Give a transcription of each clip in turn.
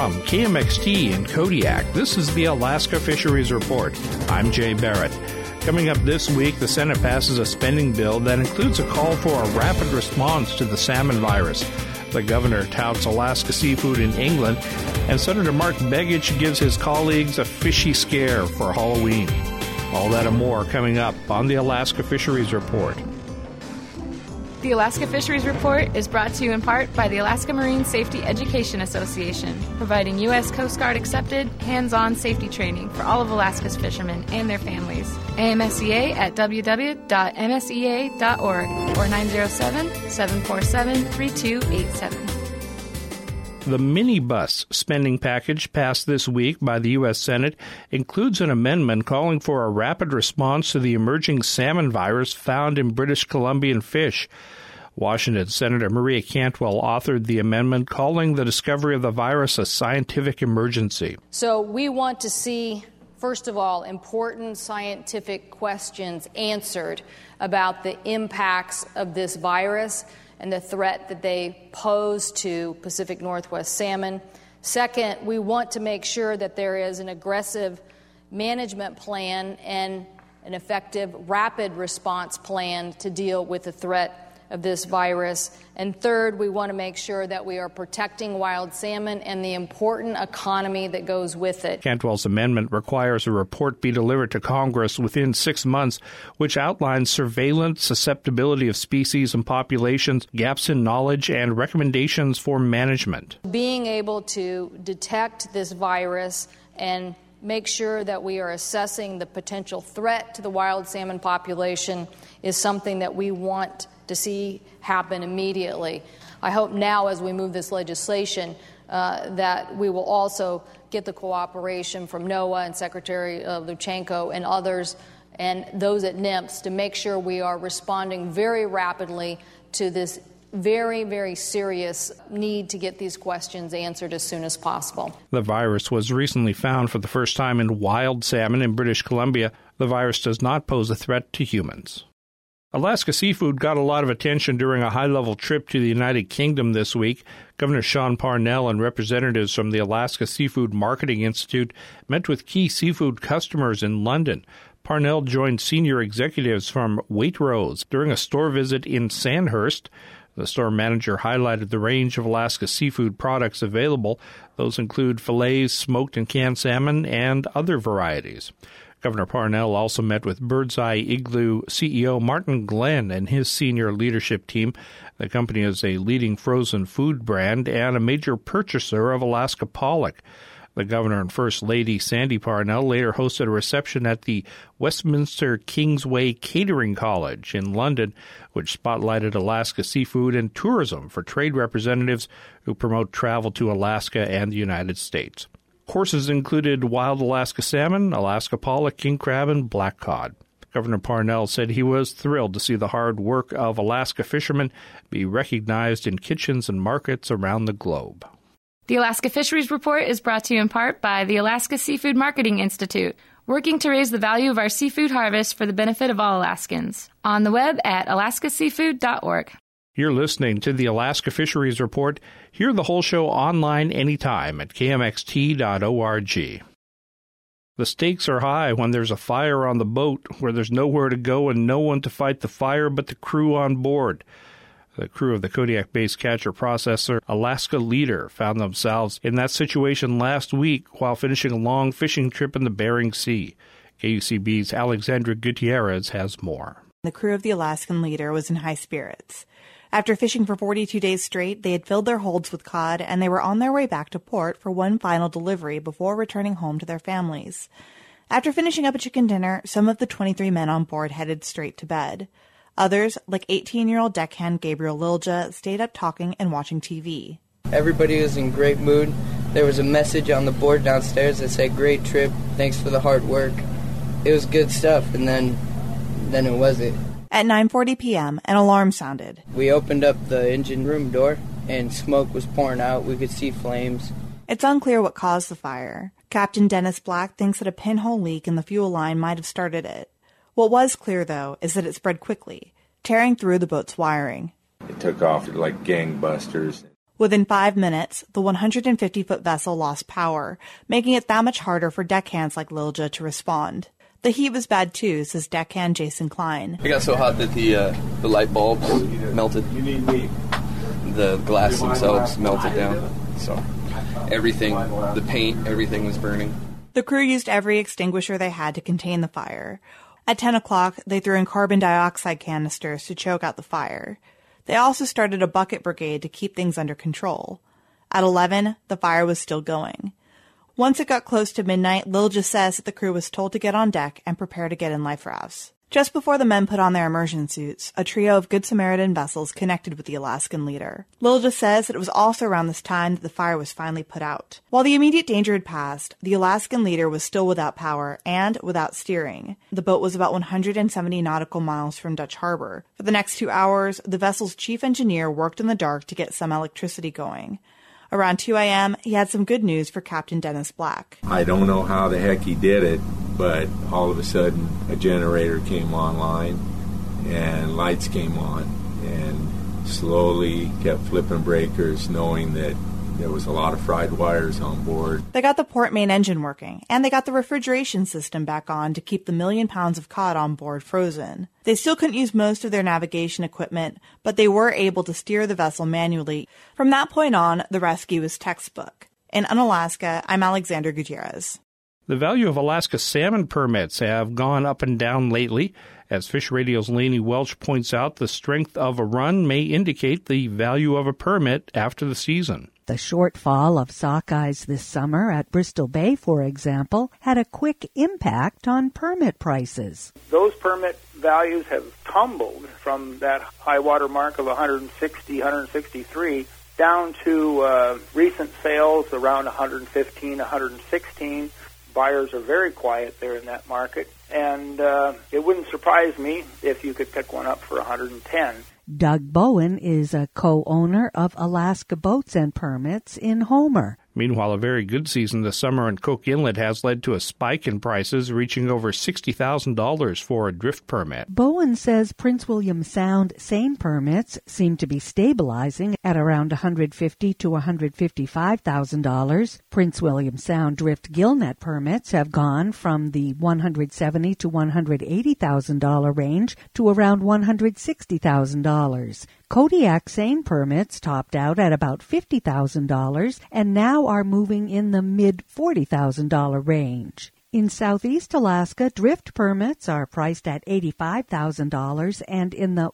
From KMXT in Kodiak, this is the Alaska Fisheries Report. I'm Jay Barrett. Coming up this week, the Senate passes a spending bill that includes a call for a rapid response to the salmon virus. The governor touts Alaska seafood in England, and Senator Mark Begich gives his colleagues a fishy scare for Halloween. All that and more coming up on the Alaska Fisheries Report. The Alaska Fisheries Report is brought to you in part by the Alaska Marine Safety Education Association, providing U.S. Coast Guard accepted, hands-on safety training for all of Alaska's fishermen and their families. AMSEA at www.msea.org or 907-747-3287. The minibus spending package passed this week by the U.S. Senate includes an amendment calling for a rapid response to the emerging salmon virus found in British Columbian fish. Washington Senator Maria Cantwell authored the amendment calling the discovery of the virus a scientific emergency. So we want to see, first of all, important scientific questions answered about the impacts of this virus and the threat that they pose to Pacific Northwest salmon. Second, we want to make sure that there is an aggressive management plan and an effective rapid response plan to deal with the threat of this virus. And third, we want to make sure that we are protecting wild salmon and the important economy that goes with it. Cantwell's amendment requires a report be delivered to Congress within 6 months, which outlines surveillance, susceptibility of species and populations, gaps in knowledge, and recommendations for management. Being able to detect this virus and make sure that we are assessing the potential threat to the wild salmon population is something that we want to see happen immediately. I hope now, as we move this legislation, that we will also get the cooperation from NOAA and Secretary Luchenko and others and those at NIMS to make sure we are responding very rapidly to this very, very serious need to get these questions answered as soon as possible. The virus was recently found for the first time in wild salmon in British Columbia. The virus does not pose a threat to humans. Alaska seafood got a lot of attention during a high-level trip to the United Kingdom this week. Governor Sean Parnell and representatives from the Alaska Seafood Marketing Institute met with key seafood customers in London. Parnell joined senior executives from Waitrose during a store visit in Sandhurst. The store manager highlighted the range of Alaska seafood products available. Those include fillets, smoked and canned salmon, and other varieties. Governor Parnell also met with Birdseye Igloo CEO Martin Glenn and his senior leadership team. The company is a leading frozen food brand and a major purchaser of Alaska pollock. The governor and First Lady Sandy Parnell later hosted a reception at the Westminster Kingsway Catering College in London, which spotlighted Alaska seafood and tourism for trade representatives who promote travel to Alaska and the United States. Courses included wild Alaska salmon, Alaska pollock, king crab, and black cod. Governor Parnell said he was thrilled to see the hard work of Alaska fishermen be recognized in kitchens and markets around the globe. The Alaska Fisheries Report is brought to you in part by the Alaska Seafood Marketing Institute, working to raise the value of our seafood harvest for the benefit of all Alaskans. On the web at alaskaseafood.org. You're listening to the Alaska Fisheries Report. Hear the whole show online anytime at kmxt.org. The stakes are high when there's a fire on the boat where there's nowhere to go and no one to fight the fire but the crew on board. The crew of the Kodiak-based catcher processor Alaska Leader found themselves in that situation last week while finishing a long fishing trip in the Bering Sea. KUCB's Alexandra Gutierrez has more. The crew of the Alaskan Leader was in high spirits. After fishing for 42 days straight, they had filled their holds with cod, and they were on their way back to port for one final delivery before returning home to their families. After finishing up a chicken dinner, some of the 23 men on board headed straight to bed. Others, like 18-year-old deckhand Gabriel Lilja, stayed up talking and watching TV. Everybody was in great mood. There was a message on the board downstairs that said, "Great trip, thanks for the hard work." It was good stuff, and then it wasn't. At 9:40 p.m., an alarm sounded. We opened up the engine room door, and smoke was pouring out. We could see flames. It's unclear what caused the fire. Captain Dennis Black thinks that a pinhole leak in the fuel line might have started it. What was clear, though, is that it spread quickly, tearing through the boat's wiring. It took off like gangbusters. Within 5 minutes, the 150-foot vessel lost power, making it that much harder for deckhands like Lilja to respond. The heat was bad too, says deckhand Jason Klein. It got so hot that the light bulbs melted. The glass themselves melted down. So everything, the paint, everything was burning. The crew used every extinguisher they had to contain the fire. At 10 o'clock, they threw in carbon dioxide canisters to choke out the fire. They also started a bucket brigade to keep things under control. At 11, the fire was still going. Once it got close to midnight, Lilja says that the crew was told to get on deck and prepare to get in life rafts. Just before the men put on their immersion suits, a trio of Good Samaritan vessels connected with the Alaskan leader. Lilja says that it was also around this time that the fire was finally put out. While the immediate danger had passed, the Alaskan leader was still without power and without steering. The boat was about 170 nautical miles from Dutch Harbor. For the next 2 hours, the vessel's chief engineer worked in the dark to get some electricity going. Around 2 a.m., he had some good news for Captain Dennis Black. I don't know how the heck he did it, but all of a sudden a generator came online and lights came on, and slowly kept flipping breakers, knowing that there was a lot of fried wires on board. They got the port main engine working, and they got the refrigeration system back on to keep the 1 million pounds of cod on board frozen. They still couldn't use most of their navigation equipment, but they were able to steer the vessel manually. From that point on, the rescue was textbook. In Unalaska, I'm Alexander Gutierrez. The value of Alaska salmon permits have gone up and down lately. As Fish Radio's Lainey Welch points out, the strength of a run may indicate the value of a permit after the season. The shortfall of sockeyes this summer at Bristol Bay, for example, had a quick impact on permit prices. Those permit values have tumbled from that high water mark of 160, 163 down to recent sales around 115, 116. Buyers are very quiet there in that market, and it wouldn't surprise me if you could pick one up for 110. Doug Bowen is a co-owner of Alaska Boats and Permits in Homer. Meanwhile, a very good season this summer in Cook Inlet has led to a spike in prices, reaching over $60,000 for a drift permit. Bowen says Prince William Sound seine permits seem to be stabilizing at around $150,000 to $155,000. Prince William Sound drift gillnet permits have gone from the $170,000 to $180,000 range to around $160,000. Kodiak seine permits topped out at about $50,000 and now are moving in the mid-$40,000 range. In southeast Alaska, drift permits are priced at $85,000 and in the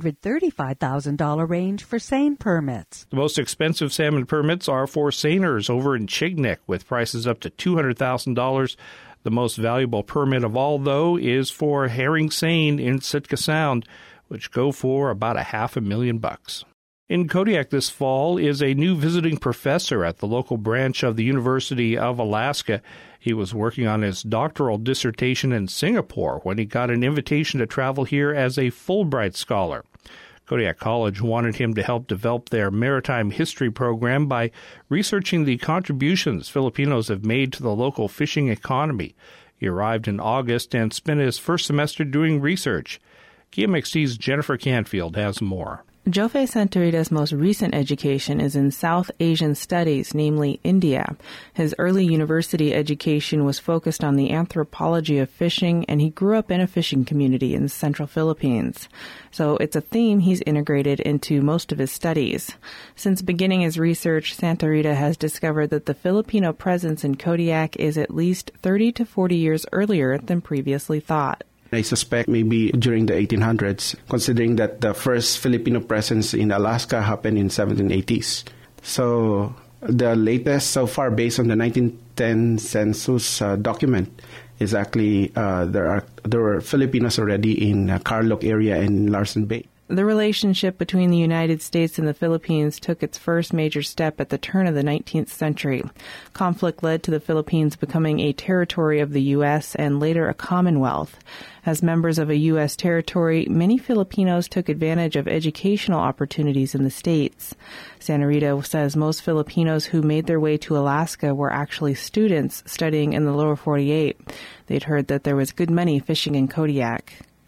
$135,000 range for seine permits. The most expensive salmon permits are for seiners over in Chignik, with prices up to $200,000. The most valuable permit of all, though, is for herring seine in Sitka Sound, which go for about $500,000. In Kodiak this fall is a new visiting professor at the local branch of the University of Alaska. He was working on his doctoral dissertation in Singapore when he got an invitation to travel here as a Fulbright scholar. Kodiak College wanted him to help develop their maritime history program by researching the contributions Filipinos have made to the local fishing economy. He arrived in August and spent his first semester doing research. KMXT's Jennifer Canfield has more. Jofe Santorida's most recent education is in South Asian studies, namely India. His early university education was focused on the anthropology of fishing, and he grew up in a fishing community in the central Philippines. So it's a theme he's integrated into most of his studies. Since beginning his research, Santorida has discovered that the Filipino presence in Kodiak is at least 30 to 40 years earlier than previously thought. I suspect maybe during the 1800s, considering that the first Filipino presence in Alaska happened in 1780s. So the latest so far, based on the 1910 census document, is actually there were Filipinos already in Carlock area and Larsen Bay. The relationship between the United States and the Philippines took its first major step at the turn of the 19th century. Conflict led to the Philippines becoming a territory of the U.S. and later a commonwealth. As members of a U.S. territory, many Filipinos took advantage of educational opportunities in the States. Santorida says most Filipinos who made their way to Alaska were actually students studying in the lower 48. They'd heard that there was good money fishing in Kodiak.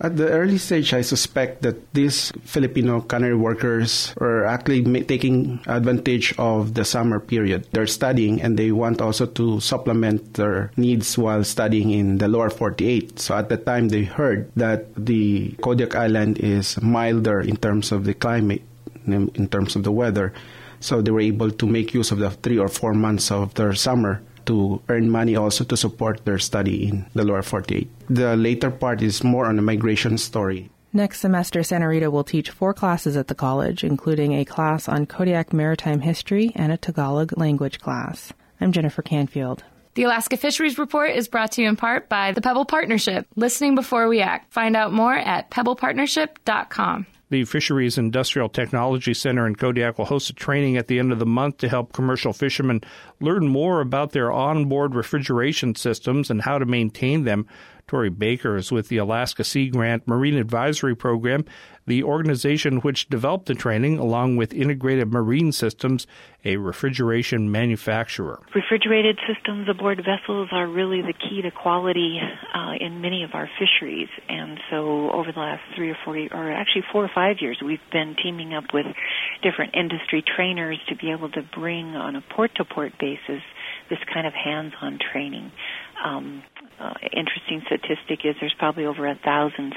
At the early stage, I suspect that these Filipino cannery workers are actually taking advantage of the summer period. They're studying and they want also to supplement their needs while studying in the lower 48. So at the time, they heard that the Kodiak Island is milder in terms of the climate, in terms of the weather. So they were able to make use of the 3 or 4 months of their summer to earn money also to support their study in the lower 48. The later part is more on a migration story. Next semester, Santa Rita will teach 4 classes at the college, including a class on Kodiak maritime history and a Tagalog language class. I'm Jennifer Canfield. The Alaska Fisheries Report is brought to you in part by the Pebble Partnership. Listening before we act. Find out more at pebblepartnership.com. The Fisheries Industrial Technology Center in Kodiak will host a training at the end of the month to help commercial fishermen learn more about their onboard refrigeration systems and how to maintain them. Tori Baker is with the Alaska Sea Grant Marine Advisory Program, the organization which developed the training along with Integrated Marine Systems, a refrigeration manufacturer. Refrigerated systems aboard vessels are really the key to quality in many of our fisheries. And so over the last 4 or 5 years, we've been teaming up with different industry trainers to be able to bring on a port-to-port basis this kind of hands-on training. Interesting statistic is there's probably over 1,000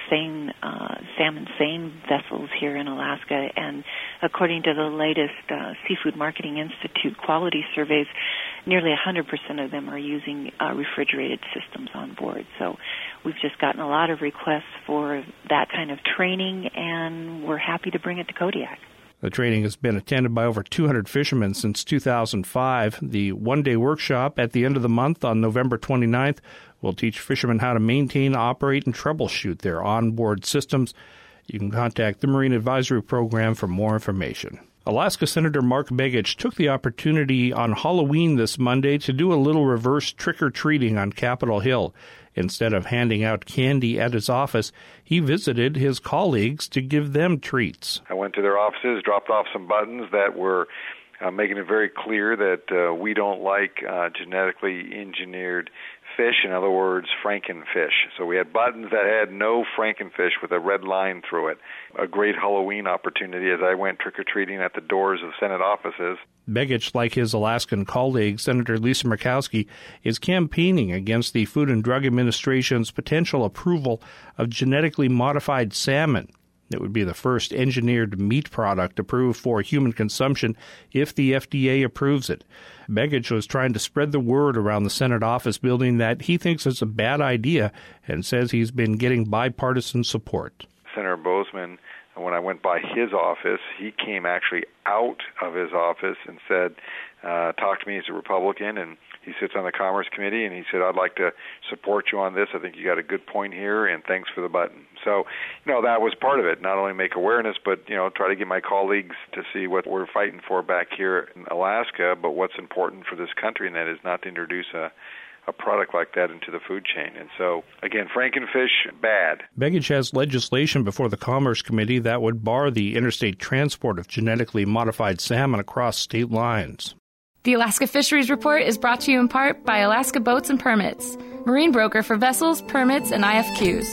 salmon seine vessels here in Alaska, and according to the latest Seafood Marketing Institute quality surveys, nearly 100% of them are using refrigerated systems on board. So we've just gotten a lot of requests for that kind of training, and we're happy to bring it to Kodiak. The training has been attended by over 200 fishermen since 2005. The one-day workshop at the end of the month on November 29th will teach fishermen how to maintain, operate, and troubleshoot their onboard systems. You can contact the Marine Advisory Program for more information. Alaska Senator Mark Begich took the opportunity on Halloween this Monday to do a little reverse trick-or-treating on Capitol Hill. Instead of handing out candy at his office, he visited his colleagues to give them treats. I went to their offices, dropped off some buttons that were making it very clear that we don't like genetically engineered fish, in other words, frankenfish. So we had buttons that had no frankenfish with a red line through it. A great Halloween opportunity as I went trick-or-treating at the doors of Senate offices. Begich, like his Alaskan colleague, Senator Lisa Murkowski, is campaigning against the Food and Drug Administration's potential approval of genetically modified salmon. It would be the first engineered meat product approved for human consumption if the FDA approves it. Begich was trying to spread the word around the Senate office building that he thinks it's a bad idea and says he's been getting bipartisan support. Senator Bozeman, when I went by his office, he came actually out of his office and said, talk to me as a Republican, and he sits on the Commerce Committee, and he said, I'd like to support you on this. I think you got a good point here, and thanks for the button. So, that was part of it, not only make awareness, but, try to get my colleagues to see what we're fighting for back here in Alaska, but what's important for this country, and that is not to introduce a product like that into the food chain. And so, again, frankenfish, bad. Begich has legislation before the Commerce Committee that would bar the interstate transport of genetically modified salmon across state lines. The Alaska Fisheries Report is brought to you in part by Alaska Boats and Permits, marine broker for vessels, permits, and IFQs.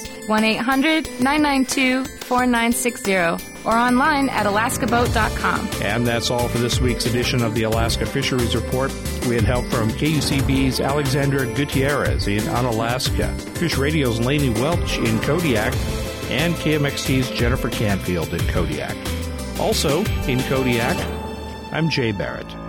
1-800-992-4960 or online at alaskaboat.com. And that's all for this week's edition of the Alaska Fisheries Report. We had help from KUCB's Alexandra Gutierrez in Unalaska, Fish Radio's Lainey Welch in Kodiak, and KMXT's Jennifer Canfield in Kodiak. Also in Kodiak, I'm Jay Barrett.